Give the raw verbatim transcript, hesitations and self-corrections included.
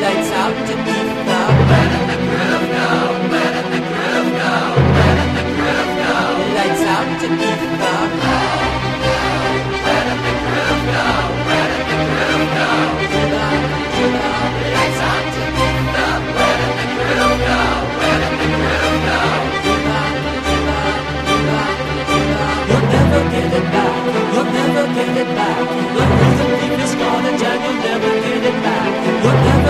Lights out to beat the. Where did the groove go? Where did the groove go? Where did the groove go? Lights out to beat the. Where did the groove go? Where did the groove go? Lights out to beat the. Where did the groove go? Where did the groove go? You'll never get it back.